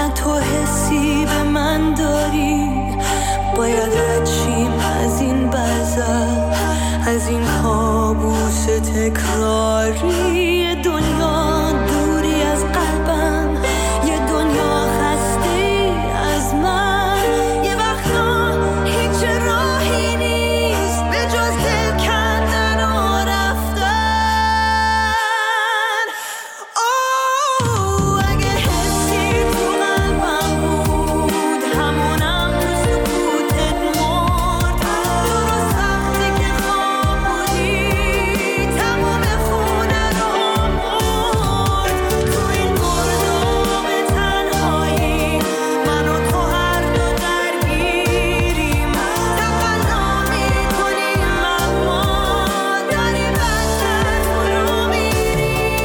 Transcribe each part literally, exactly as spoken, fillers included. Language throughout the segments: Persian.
نه تو حسی به من داری، باید رچیم از این بزر، از این کابوس تکراری. دنیا دوری از قلبم، یه دنیا خسته از من. یه وقتا هیچ راهی نیست به جز دل کندن و رفتن. اوه اگه حسی تو قلبم بود، همونم سکوتت مرد. درست وقتی که خواب بودی تمام خونه رو مرد. تو این گرداب تنهایی من و تو هر دو درگیریم، تقلا میکنیم اما داریم بدتر فرو میریم.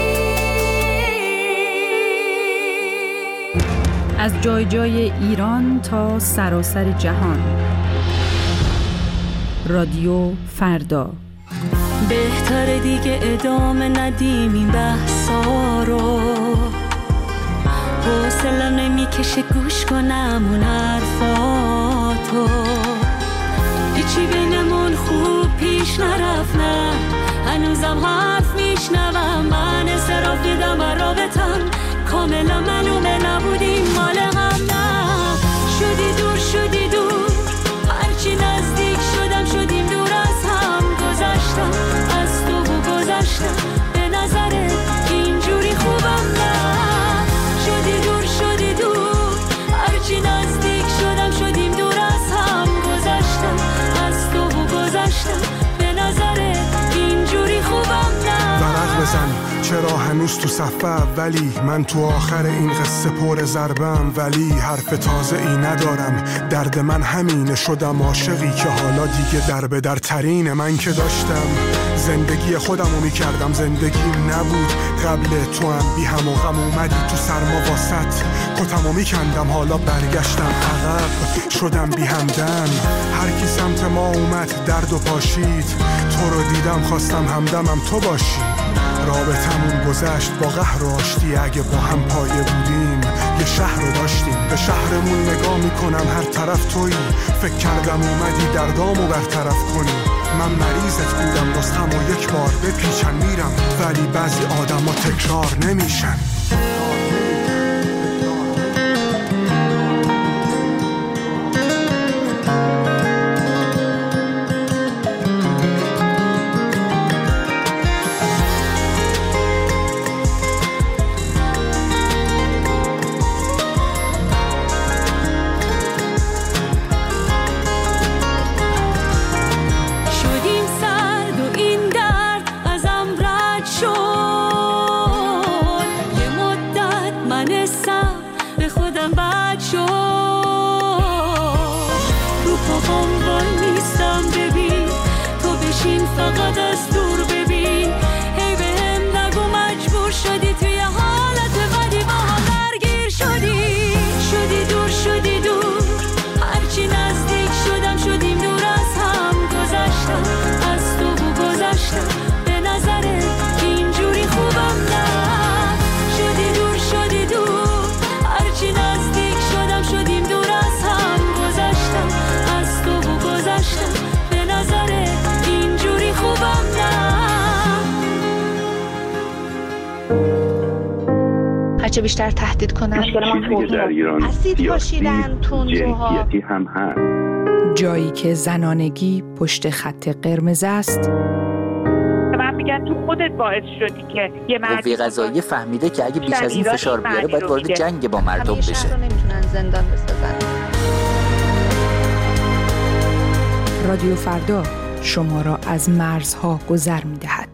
از جای جای ایران تا سراسر جهان، رادیو فردا. بهتره دیگه ادامه ندیم این بحثا رو، حوصله نمیکشه گوش کنم اون حرفاتو. هیچی بینمون خوب پیش نرفت، نه هنوزم حرف میشنوم. من انصراف دیدم و رابطم کاملا معلومه نبودیم مال هم. نه شدی دور شدی دور، هرچی نزدیک شدم شدیم دور از هم. گذشتم از تو و گذشتم به نظرت اینجوری خوبم. نه شدی دور شدی دور، هرچی نزدیک شدم شدیم دور از هم. گذشتم از تو و گذشتم به نظرت اینجوری خوبم. نه ورق بزن چرا هنوز تو صفحه اولی، من تو آخر این قصه پر ضربم. ولی حرف تازه ای ندارم، درد من همینه. شدم عاشقی که حالا دیگه در به در ترین. من که داشتم زندگی خودمو میکردم، زندگیم نبود قبل تو. هم بی هم و غم اومدی تو سرما واسط، کتمو میکندم حالا برگشتم عقب. شدم بی همدم، هر کی سمت ما اومد درد و پاشید. تو رو دیدم خواستم همدمم تو باشی. رابطمون گذشت با قهر و آشتی، اگه با هم پایه بودیم یه شهر رو داشتیم. به شهرمون نگاه میکنم هر طرف تویی، فکر کردم اومدی دردامو برطرف کنی. من مریضت بودم نسخمو یک بار بپیچن میرم، ولی بعضی آدم ها تکرار نمیشن. فقط از دور ببین، هی به هم نگو مجبور شدی توی حالت بدی با هم درگیر شدی. شدی دور شدی دور، هرچی نزدیک شدم شدیم دور از هم. گذشتم از تو و گذشتم به نظرت اینجوری خوبم. نه شدی دور شدی دور، هرچی نزدیک شدم شدیم دور از هم. گذشتم از تو و گذشتم به نظرت اینجوری خوبم. نه هرچه بیشتر تهدید کنن چیزی که در ایران اسید پاشیدن تندروها هم هست. جایی که زنانگی پشت خط قرمز است. من میگن تو خودت باعث شدی که یه مرد قوه قضاییه فهمیده که اگه بیش از این فشار بیاره باید وارد جنگ با مردم بشه. همیشه رو نمیتونن زندان بسازن. رادیو فردا شما را از مرزها گذر می‌دهد.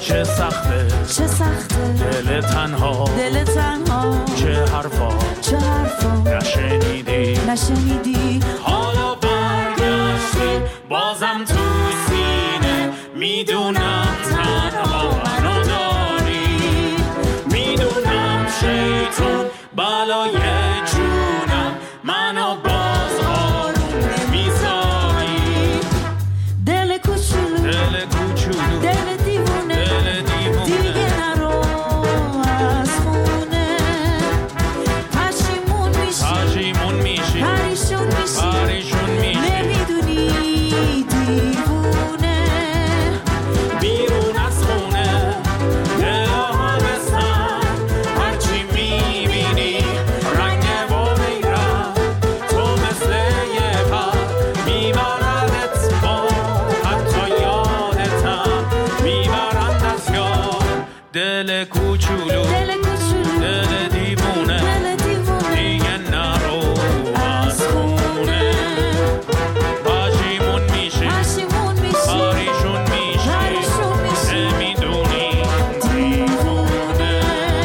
چه سخته چه سخته دل تنها دل تنها چه حرفا چه حرفا نشنیدی نشنیدی حالا برگشتی بازم تو سینه میدونم تنها منو داری میدونم شیطون بالای جونم منو باز آروم نمیذاری دل کوچولو دل کوچولو دل دیوونه دل دیوونه دیگه نرو از خونه پشیمون میشی پشیمون میشی پریشون میشی پریشون میشی نمیدونی دیوونه بیرون از خونه دل همه سر هرچی میبینی رنگ و بیرم تو مثل یه پر میبردت با حتی یادتم میبرند از یاد دل کوچولو دل کوچولو دل دیوونه دل دیوونه دیگه نرو از خونه پشیمون میشی پشیمون میشی پریشون میشی پریشون میشی نمیدونی دیوونه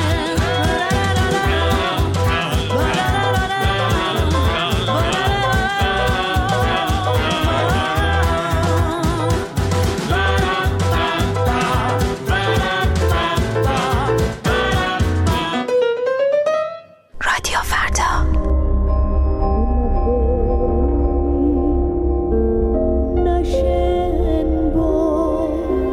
رادیو فردا. نشن بود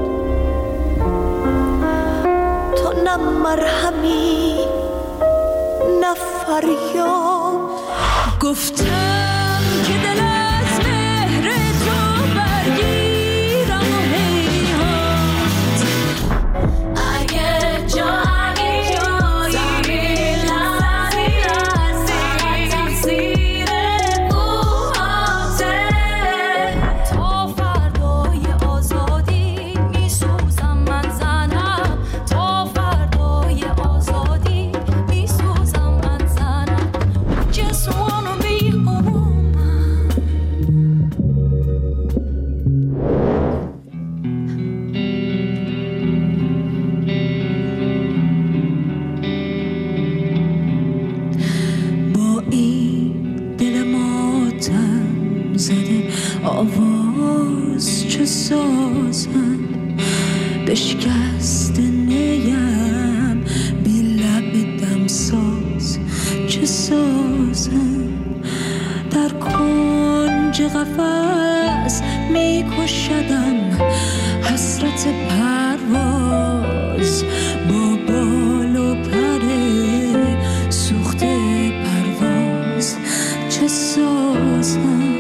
تو نه مرهمی نه فریاد گفتم که دل از مهر تو برگیرم و هیهات اگه جایی جایی لحظی لحظی تقصیر موهاته تا فردای آزادی میسوزم من زنم تا فردای آزادی میسوزم من زنم just wanna be a woman با این دل ماتم زده آواز چه سازم بشکست نیم بی لب دمساز چه سازم در کنج قفس میکشدم حسرت پرواز با بال و پر سوخته پرواز چه سازم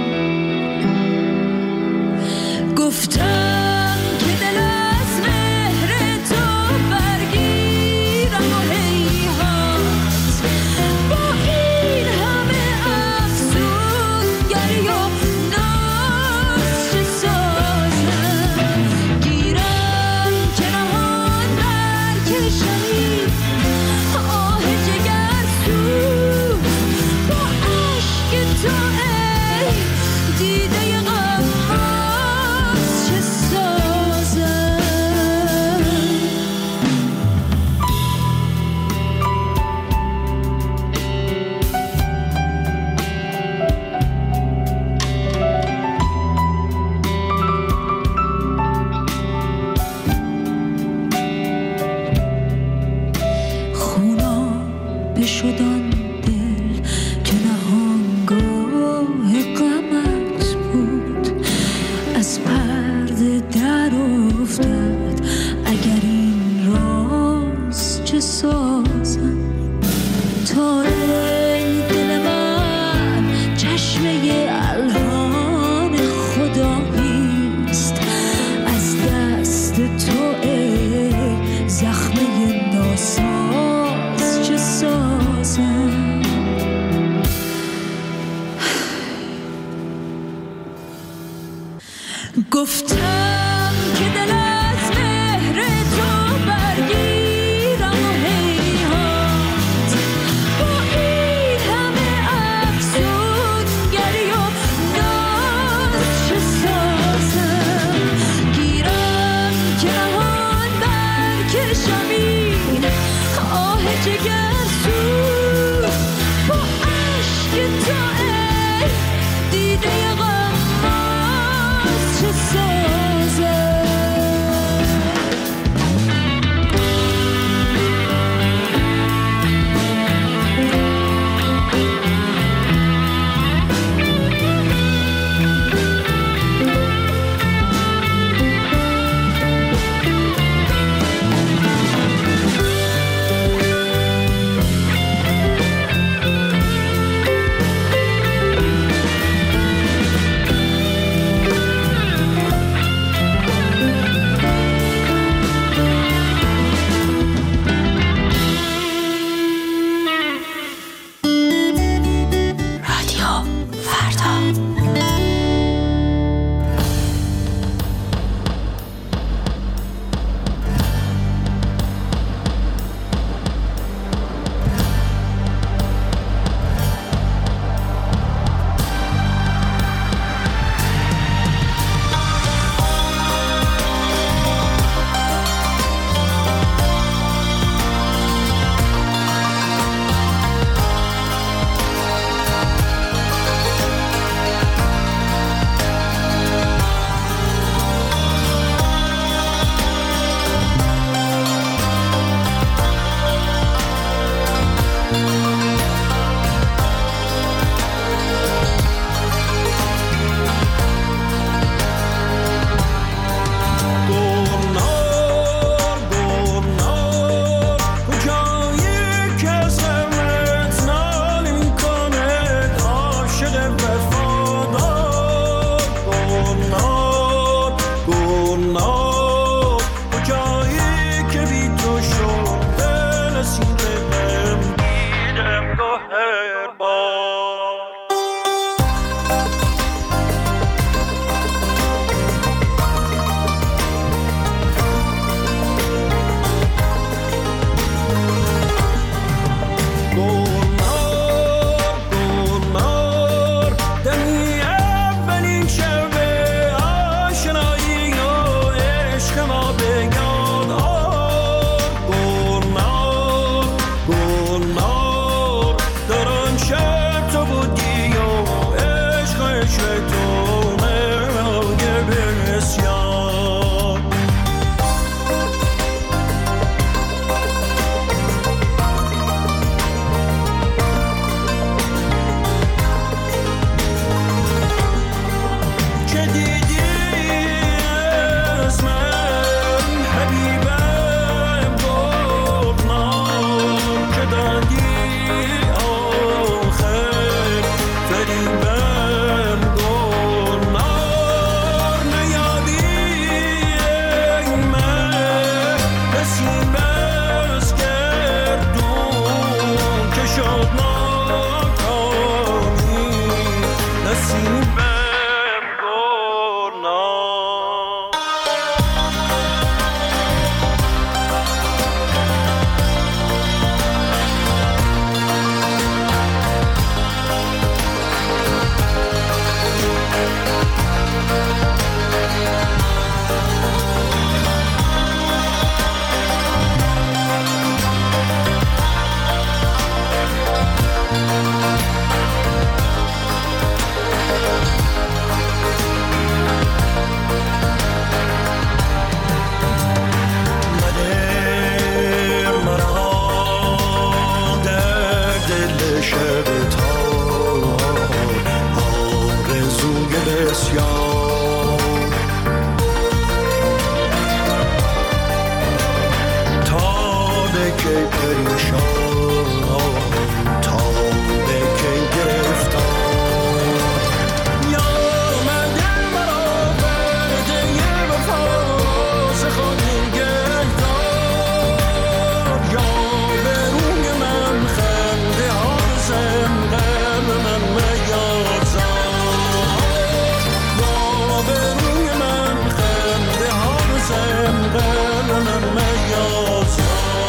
گفتم که دل از مهر تو برگیرم و هیهات با این همه افسونگری و ناز چه سازم گیرم که نهان برکشمی آه جگرسوز با عشق تو ای دیده غماز چه سازم خونا بشدان دل که نهانگاه غمت بود از پرده در افتاد اگر این راز چه سازم تا ای دل من چشمه الهان خداییست از دست تو ای زخمه ناساز چه سازم گفتم که دل از مهر تو برگیرم و هیهات با میشه پریشان تا به که گرفتار یا مگه مرا برده یه وفاس خودی گهدار یا به روی من خنده ها بزن قلب من میازار یا به روی من خنده ها بزن قلب من میازار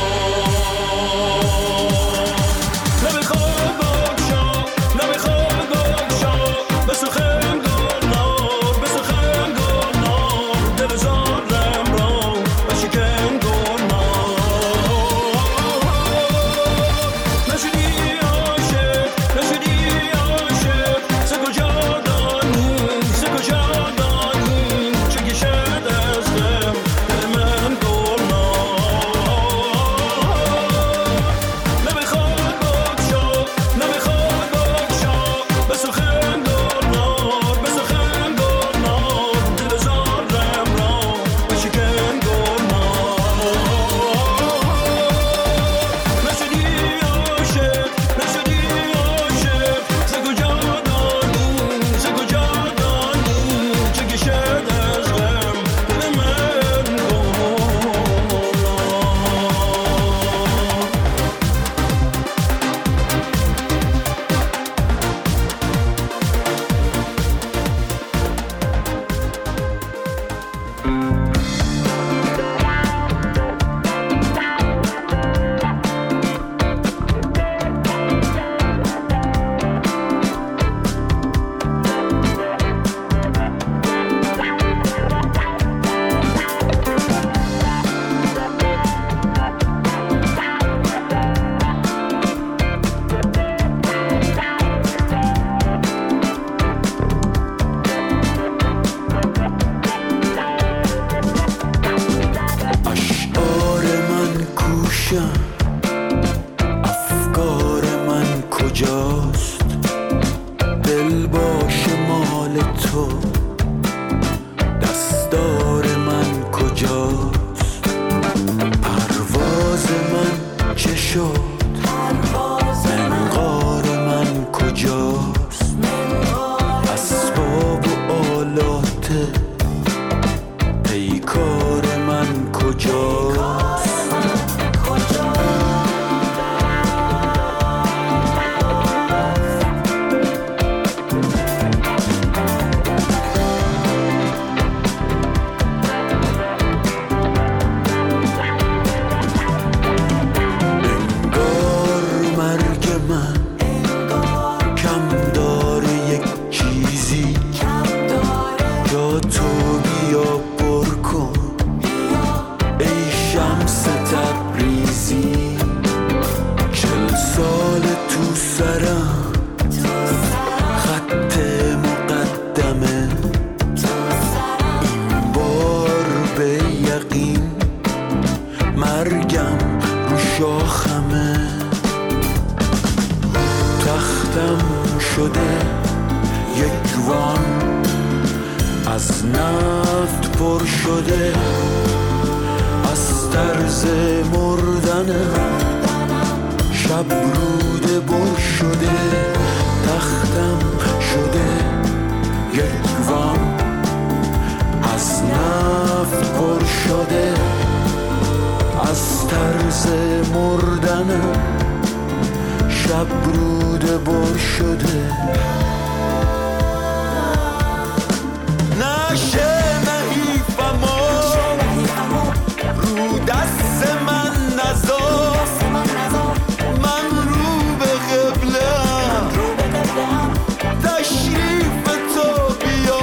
نمیخواد بگشا نمیخواد بگشا بسو خنگانار بسو خنگانار دل زارم را بشکن گنار نشدی عاشق نشدی عاشق سه کجا دانی سه کجا دانی چه کشد از غم دل من گنار نمیخواد بگشا نمیخواد بگشا بسو خنگانار بسو خنگانار دل زارم را بشکن گنار نشدی عاشق نشدی عاشق سه کجا دانی سه کجا دانی چه کشد از غم دل من گنار اشعار من کوشم افکار من کجاست دل باش مال تو دستار من کجاست پرواز من چه شد منقار من کجاست اسباب و آلات پیکار من کجاست انگار مرگ من کم داره یک چیزی جا تو بیا پر کن ای شمس تبریزی چل سال تو سرم خط مقدمه این بار به یقین مرگم رو شاخمه تختم شده یک وان از نفت پر شده از طرز مردنم شب روده بر شده تختم شده یک وان از نفت پر شده از طرز مردنم شب روده بر شده نشه نحیفمو رو دست من نذار من رو به قبله‌ام تشریف تو بیا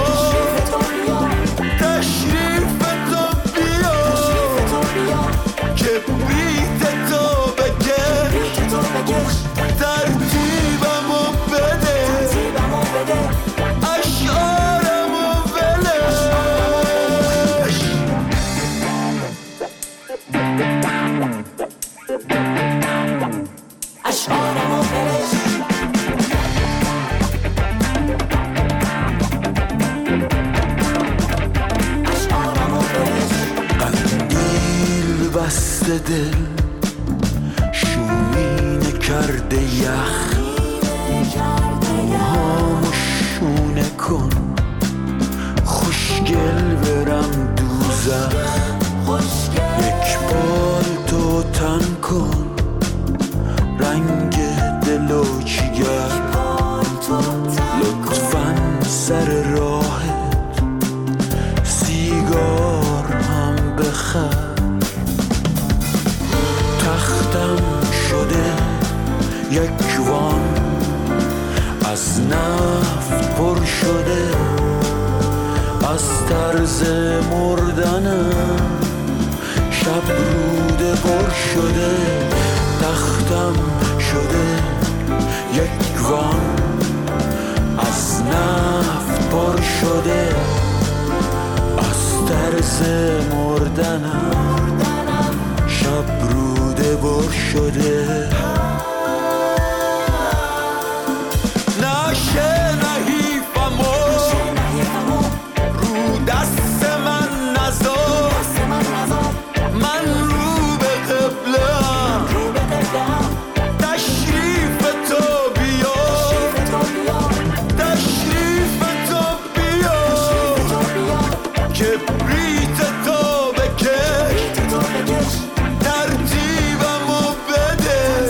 تشریف تو بیا کبریت تو بکش ترتیبمو بده اشعارمو ولش اشعارمو ولش اشعارمو ولش قندیل بسته دل شومینه کرده یخ موهامو شونه کن خوشگل برم دوزخ یک بار تو تن کن رنگ دلو جیگر لطفاً سر راهت سیگار هم بخر تختم شده یک وان از نفت پر شده از طرز مردنم شب روده پر شده تختم شده یک وان از نفت پر شده از طرز مردنم شب روده پر شده نشه نحیفمو رو دست من نذار من رو به قبله‌ام تشریف تو بیا تشریف تو بیا کبریت تو بکش ترتیبمو بده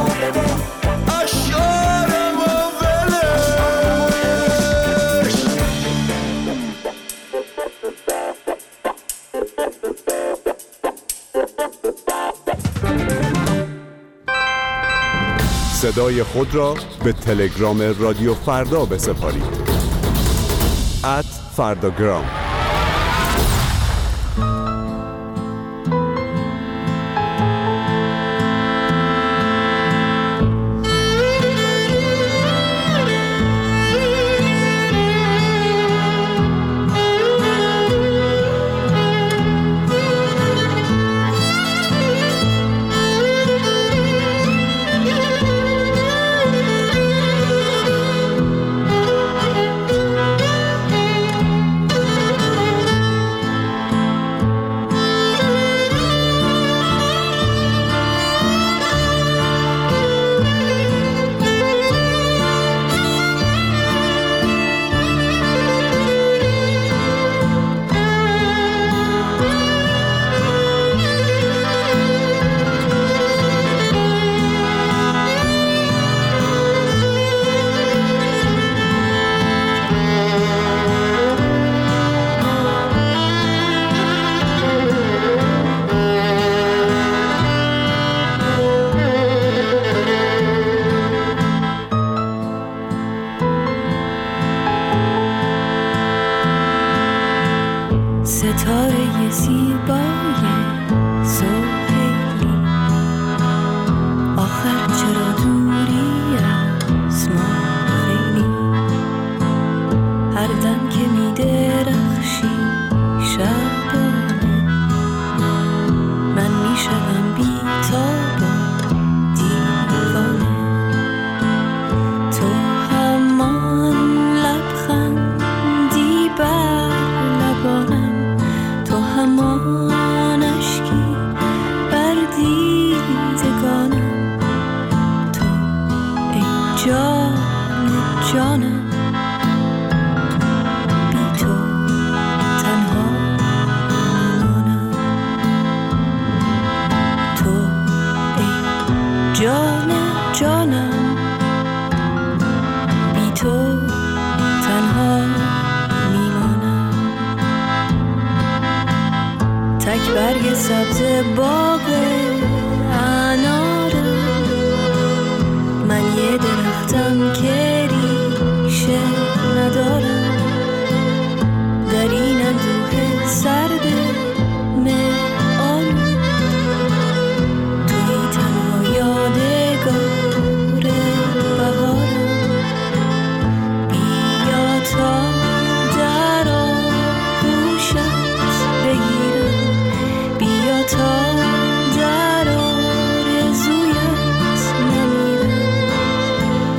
اشعارمو ولش صدای خود را به تلگرام رادیو فردا بسپارید ات فرداگرام. ستاره زیبای سهیلی آخر چرا دوری از ما خیلی هر دم که می درخشی شبانه من می شدم بی تاب و دیوانه تو همان لبخندی بر لبانم همان اشکی بر دیدگانم تو ای جان جانم بی تو تنها میمانم تو ای جان جانم بی تو تنها تک برگ سبز باغ انارم من یه درختم که ریشه ندارم در این اندوه سرد مه‌آلود توی تنها یادگار بهارم بیا تا در آغوشت بگیرم بیا تا در آرزویت نمیرم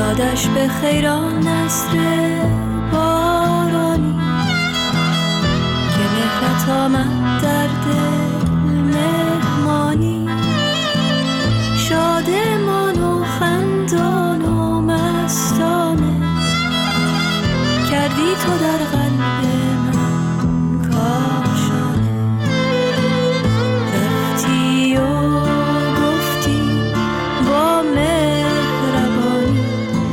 یادش به خیران نصر بارانی که مهرت آمد در دل مهمانی، شادمان و خندان و مستانه کردی تو در قلب من کاشانه. رفتی و گفتی با مهربانی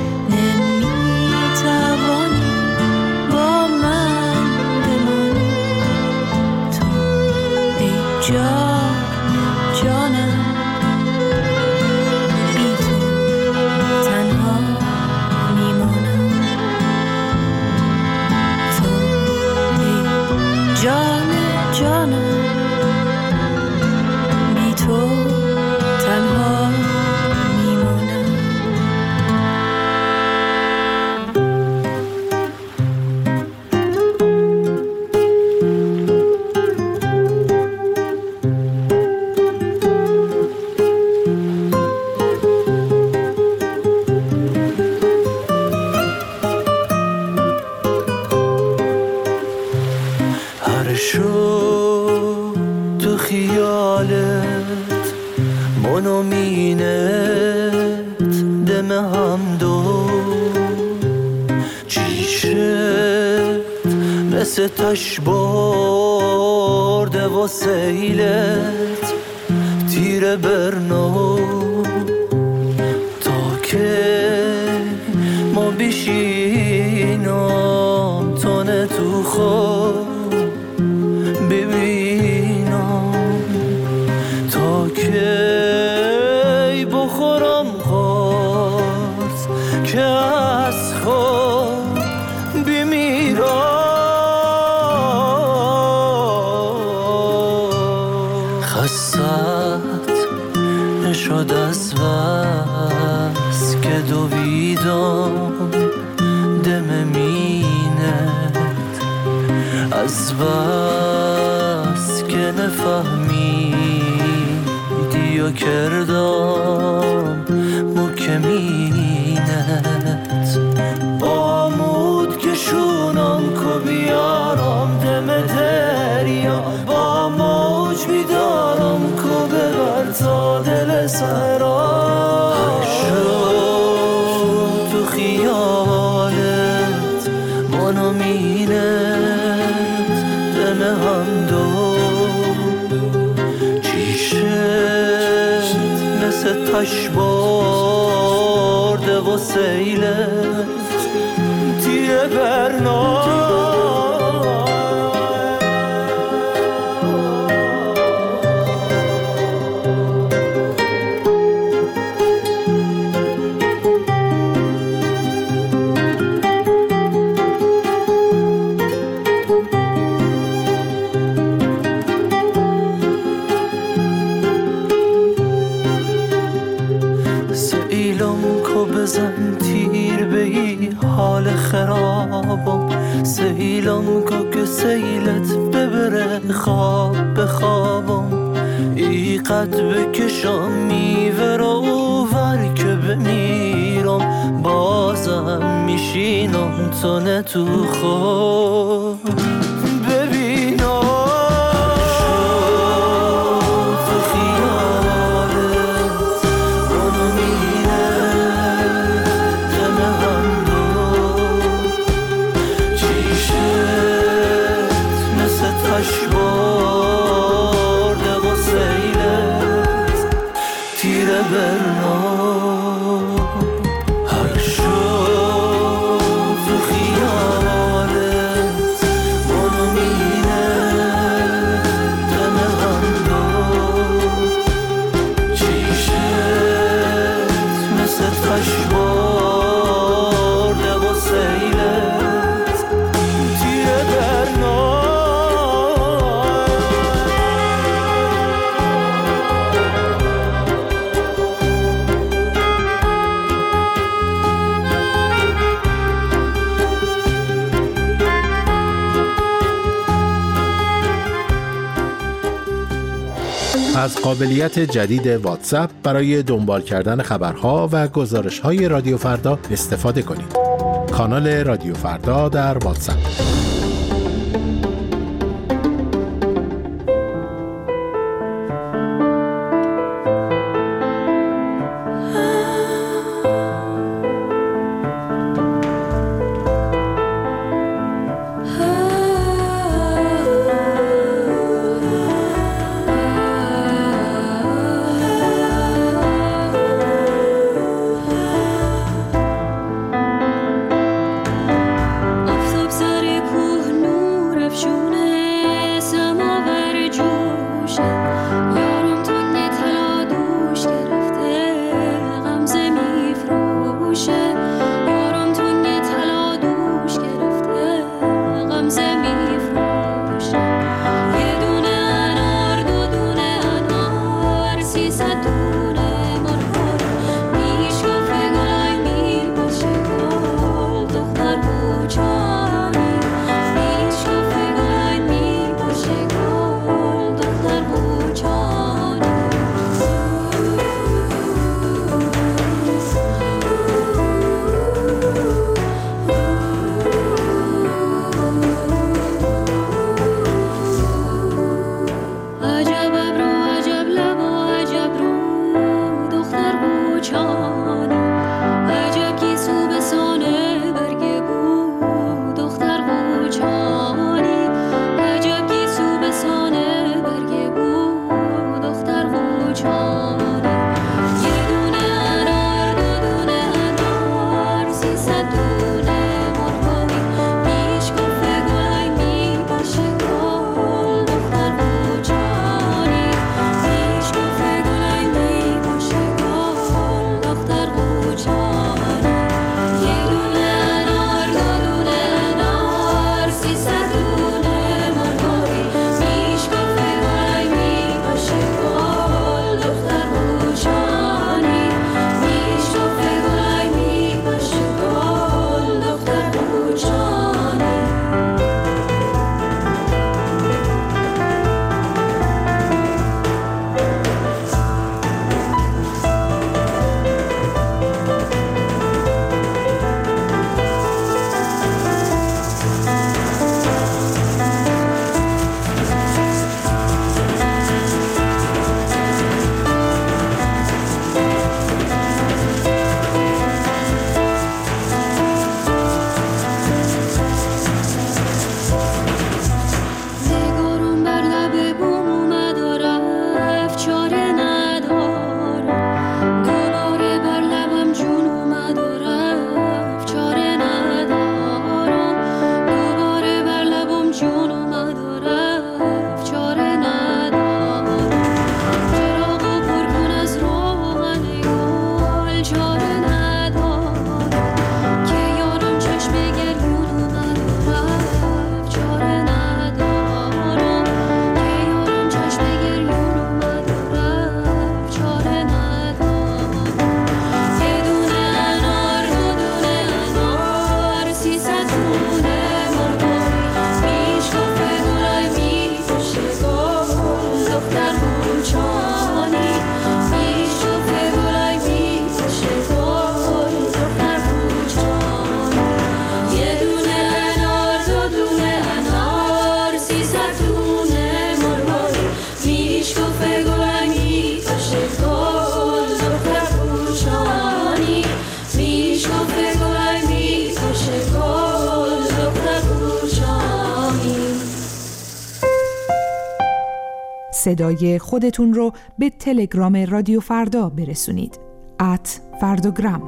نمیتوانی با من بمانی. تو ای جان جانم بی تو تنها میمانم. تو ای جان جانم بی تو تنها میمانم. هر شو تو خیالت منو مینت دم هم دو چیشت مثل تش برده و سیلت تیر برنو تا که ما بشینم تانه تو خود ببینم تا کی بخورم قرص که از خود بمیرم. خستت نشد از بس که دویدم دم مینت، از بس که نفهمیدی و کردم مکمینت. بامود که شونم که بیارم دم دریا، با موج بیدارم که ببر تا دل سرا. شد تو خیالت منو مینت دم هم دو چیشت مثل تش برده و سیلت تیر برنا. بزن تیر بهی حال خرابم، سیلم که سیلت ببره خواب بخوابم. ای قد بکشم میوه رو ور که بمیرم، بازم میشینم تونه تو خود ببینم. هر شو تو خیالت از قابلیت جدید واتساپ برای دنبال کردن خبرها و گزارش‌های رادیو فردا استفاده کنید. کانال رادیو فردا در واتساپ. صدای خودتون رو به تلگرام رادیو فردا برسونید. ات فرداگرام.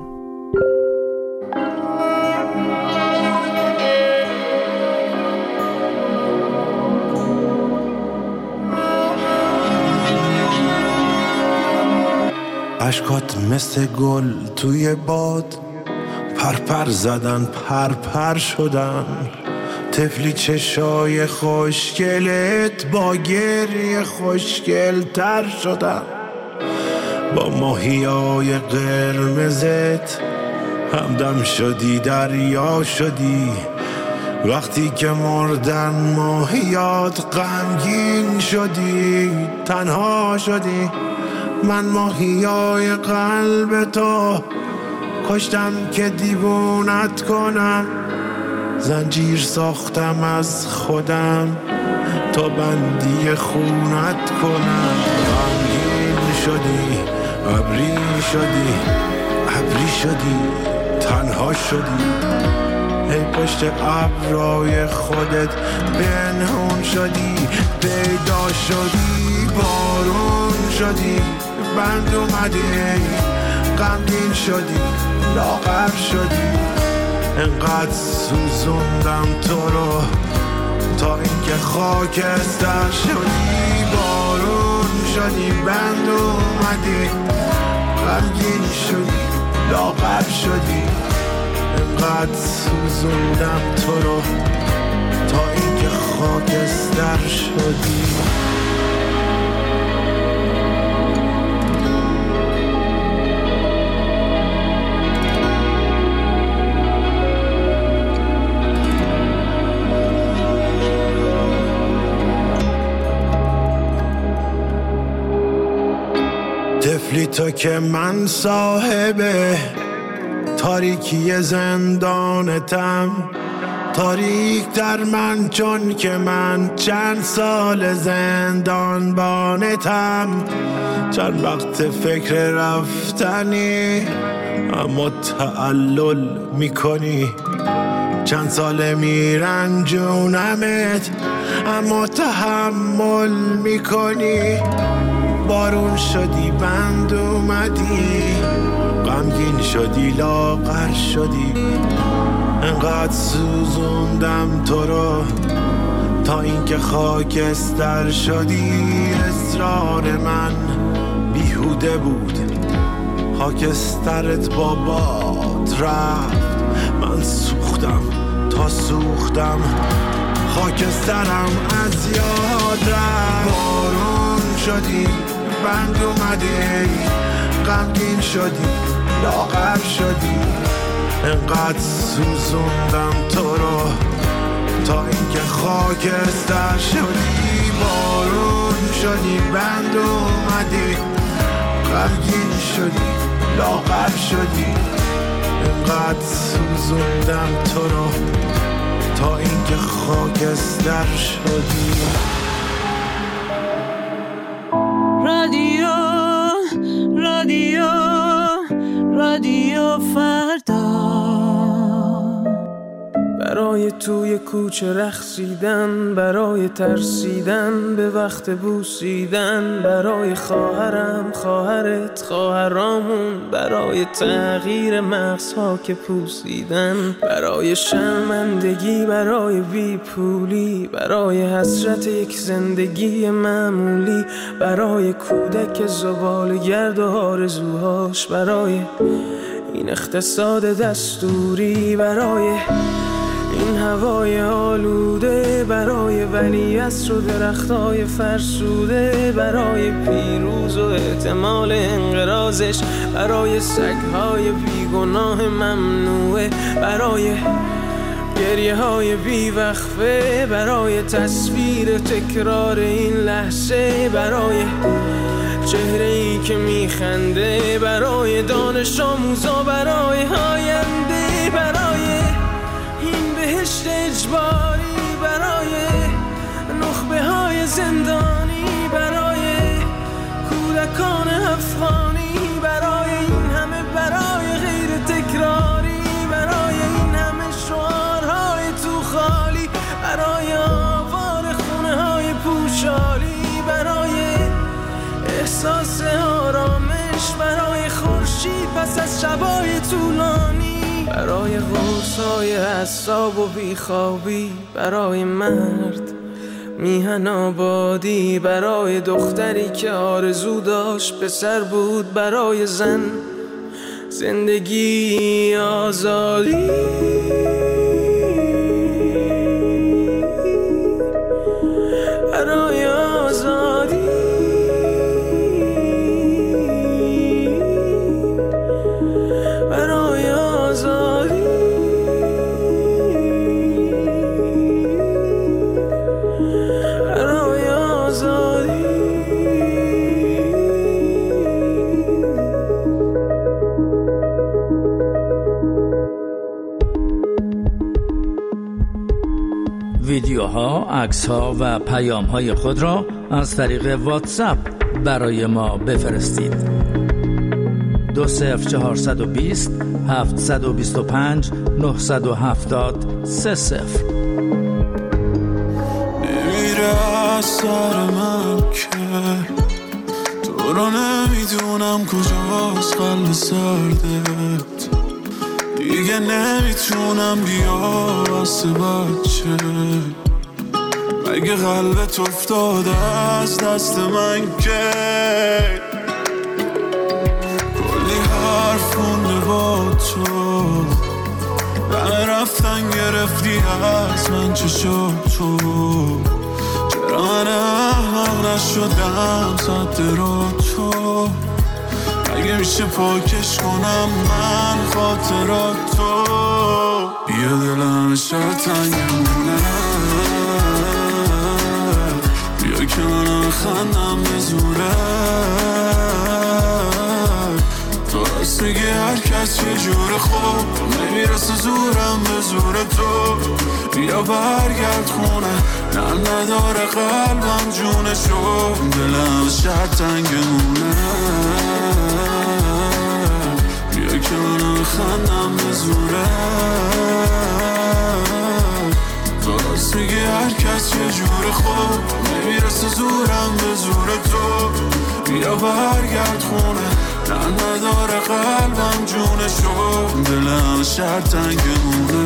اشکات مثل گل توی باد پرپر زدن پرپر شدن، طفلی چشای خوشگلت با گریه خوشگل تر شدن، با ماهیای قرمزت همدم شدی دریا شدی، وقتی که مردن ماهیات غمگین شدی، تنها شدی. من ماهیای قلب تو کشتم که دیوونت کنم، زنجیر ساختم از خودم تا بندی خونت کنم. غمگین شدی، ابری شدی، ابری شدی، تنها شدی. ای پشت ابرای خودت پنهون شدی، پیدا شدی، بارون شدی، بند اومدی، غمگین شدی، لاغر شدی. انقدر سوزوندم تو رو تا اینکه خاکستر شدی، بارون شدی، بند اومدی، غمگین شدی، لاغر شدی. انقدر سوزوندم تو رو تا اینکه خاکستر شدی. طفلی تو که من صاحبه تاریکی زندانتم، تاریک در من چون که من چند سال زندان بانتم. چند وقت فکر رفتنی اما تعلل میکنی، چند سال میرنجونمت اما تحمل میکنی. بارون شدی، بند اومدی، غمگین شدی، لاغر شدی. انقدر سوزوندم تو رو تا اینکه خاکستر شدی. اصرار من بیهوده بود، خاکسترت با باد رفت. من سوختم تا سوختم، خاکسترم از یاد رفت. بارون شدی، بند اومدی، غمگین شدی، لاغر شدی. انقدر سوزوندم تو رو تا اینکه خاکستر شدی. بارون شدی، بند اومدی، غمگین شدی، لاغر شدی. انقدر سوزوندم تو رو تا اینکه خاکستر شدی. رادیو رادیو رادیو فردا، برای توی کوچه رقصیدن، برای ترسیدن به وقت بوسیدن، برای خواهرم، خواهرت، خواهرامون، برای تغییر مغزها که پوسیدن، برای شرمندگی، برای بیپولی، برای حسرت یک زندگی معمولی، برای کودک زباله‌گرد و آرزوهاش، برای این اقتصاد دستوری، برای این هوای آلوده، برای ولیعصر و درختای فرسوده، برای پیروز و احتمال انقراضش، برای سگهای بیگناه ممنوعه، برای گریه های بیوقفه، برای تصویر تکرار این لحظه، برای چهره ای که میخنده، برای دانش آموزا، برای آینده، برای این بهشت اجباری، برای نخبه های زندانی، برای کودکان افغانی، برای این همه برای غیر تکراری، برای این همه شعارهای تو خالی، برای آوار خونه های پوشالی، برای احساس آرامش، برای خورشید پس از شبای طولانی، برای غرصای اعصاب و بیخوابی، برای مرد میهن آبادی، برای دختری که آرزو داشت پسر بود، برای زن زندگی آزادی، برای آزادی، برای آزادی. ویدیوها، عکس‌ها و پیام‌های خود را از طریق واتساپ برای ما بفرستید. دو صفر چهارصد و بیست هفتصد و بیست و پنج نهصد و هفتاد سه صفر. نمیره از سر من که تو رو نمیدونم کجاست قلب سردت، دیگه نمیتونم بیا واسه بچه، مگه قلبت افتاده از دست من که کلی حرف مونده با تو، همه رفتن گرفتی از من چشاتو، چرا من احمق نشدم صد رو تو، اگه میشه پاکش کنم من خاطراتو، بیا دلم شد تنگمونه، بیا که من خندم به زوره، تو راست میگی هر کس یه جور خوب نمیرسه زورم به زور تو، بیا برگرد خونه، نه نداره قلبم جونشو، دلم شد تنگمونه، بیا که من خندم به زوره، تو راست میگی هر کس یه جور خوب نمیرسه زورم به زور تو، بیا برگرد خونه، نه نداره قلبم جونشو، دلم شد تنگمونه.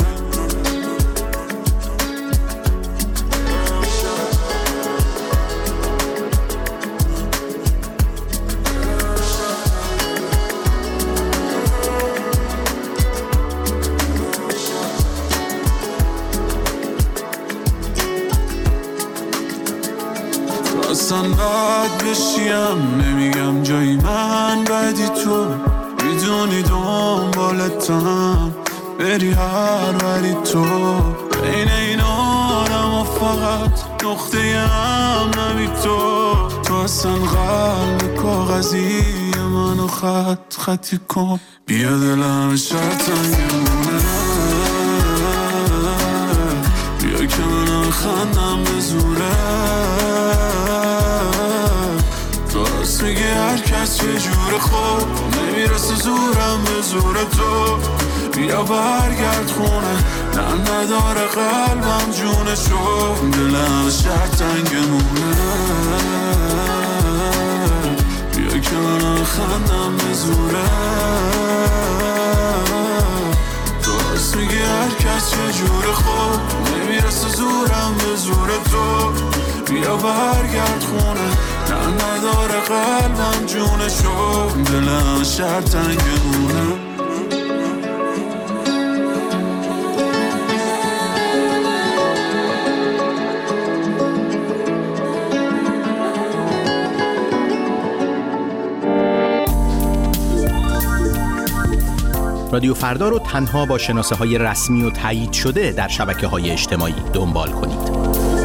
اصلا بد بشیم نمیگم جایی من بدی، تو میدونی دنبالتم بری هر وری تو، بین این آدم و فقط نقطه هم نمی تو، تو اصلا قلب کاغذی منو خط خطی کن، بیا دلم شد تنگمونه، بیا که من خندم به زوره، میگه هر کس یه جور خوب نمیرسه زورم به زور تو، بیا برگرد خونه، نه نداره قلبم جونشو، دلم شد تنگمونه، بیا که من خندم به زوره، تو راست میگه هر کس یه جور خوب نمیرسه زورم به زور تو، بیا برگرد خونه، نه نداره قلبم جونشو، دلم شد تنگمونه. رادیو فردا رو تنها با شناسه های رسمی و تایید شده در شبکه های اجتماعی دنبال کنید.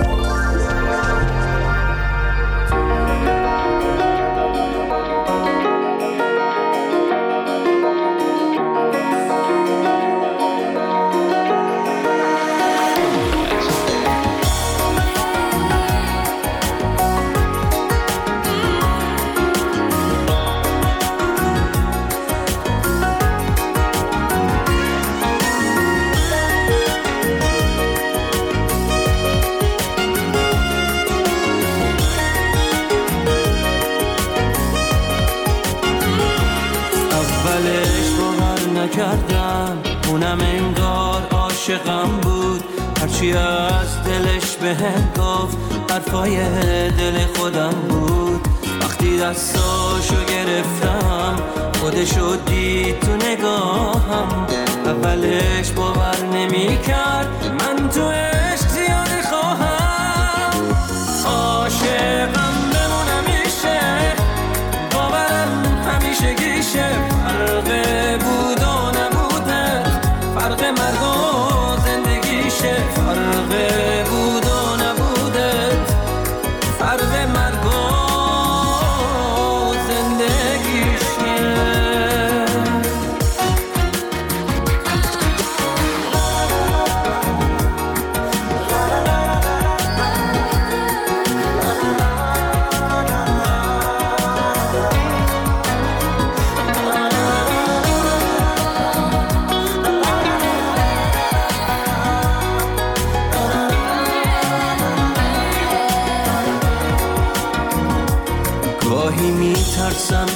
کردم اونم انگار عاشقم بود، هرچی از دلش بهم گفت حرفای دل خودم بود، وقتی دستاشو گرفتم خودشو دید تو نگاهم، اولش باور نمی کرد من تو عشق زیاده خواهم، عاشقم بمونم میشه باورم همیشه گیشه، فرق بود و نبوده فرق مرگ و زندگیشه، فرق بود و نبوده فرق مرگ و زندگیشه.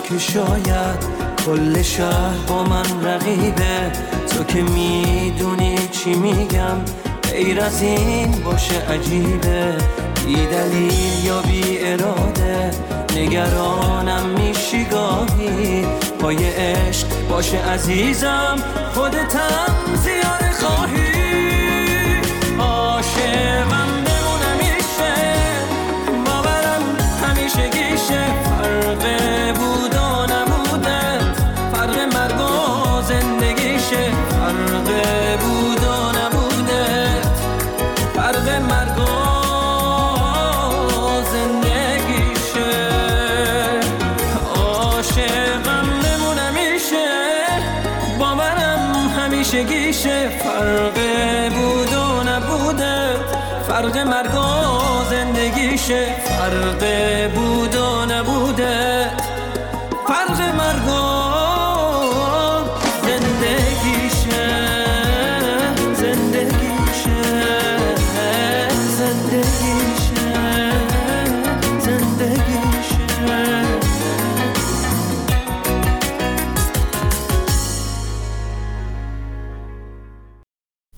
که شاید کل شهر با من رقیبه. تو که میدونی چی میگم غیر از این باشه عجیبه. بی دلیل یا بی اراده نگرانم میشی گاهی. پای عشق باشه عزیزم خودتم زیاده خواهی. عاشقم بمونم میشه باورم همیشه گیشه. فرق بود و نبودت فرق مرگ و زندگیشه. فرق بود و نبودت فرق مرگ و زندگیشه. عاشقم بمونم میشه باورم همیشه گیشه. فرق بود و نبودت فرق مرگ و زندگیشه. فرق بود